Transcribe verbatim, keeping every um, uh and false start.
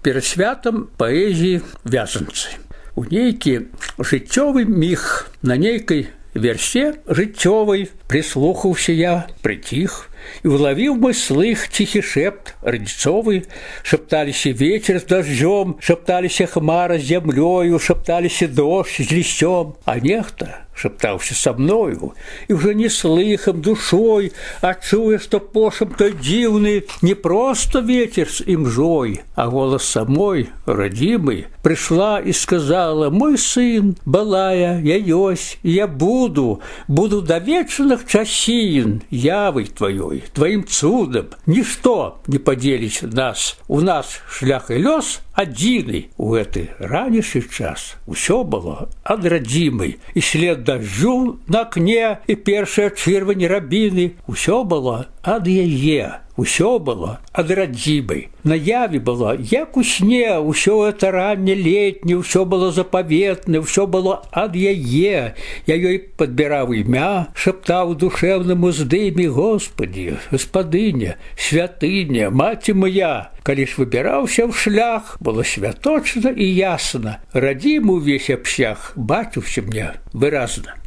перад святам паэзіі вязанцы. У нейкі жыццёвы міг на нейкай версе жыццёвай прислухаўся я, прыціх, і улавіў мой слых ціхі шэпт радзіцовы, шапталіся вечар з дажджом, шапталіся хмара з зямлёю, шапталіся дождж з лісцём, а нехта шаптаўся са мною, і ўжо не слыхам, душой, а чуе, што пошам той дзіўны не проста ветер з імжой, а голас самой, радзімай, прыйшла і сказала: мой сын, балая, я ёсць, я буду, буду да вечных часін, явай тваёй, тваім цудам, нішто не падзеліць нас, у нас шлях і лёс адзіны. У гэты ранейшы час усё было ад радзімай, і след дажджу на акне, і першая чырвань рабіны, усё было ад яе, усё было ад радзімай. Наяве было, як у сне, усё это ранне летне, усё было запаветна, усё было ад яе. Я ёй падбіраў імя, шаптаў душэўным уздыме: Господі, гаспадыня, святыня, маці моя. Калі ж выбіраўся ў шлях, было святочна і ясна. Радзімы ўвесь абсяг бачыўся мне выразна.